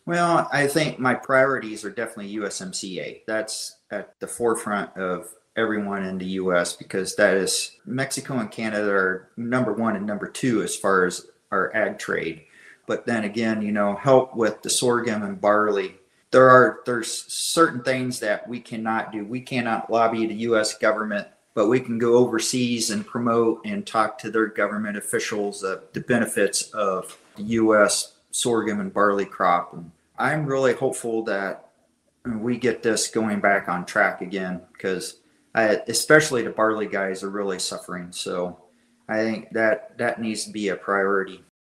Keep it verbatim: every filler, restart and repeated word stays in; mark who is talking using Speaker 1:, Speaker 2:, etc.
Speaker 1: Well, I think my priorities are definitely U S M C A. That's at the forefront of everyone in the U S because that is Mexico and Canada are number one and number two as far as our ag trade. But then again, you know, help with the sorghum and barley. There are there's certain things that we cannot do. We cannot lobby the U S government, but we can go overseas and promote and talk to their government officials of the benefits of the U S sorghum and barley crop. And I'm really hopeful that we get this going back on track again because especially the barley guys are really suffering. So I think that that needs to be a priority.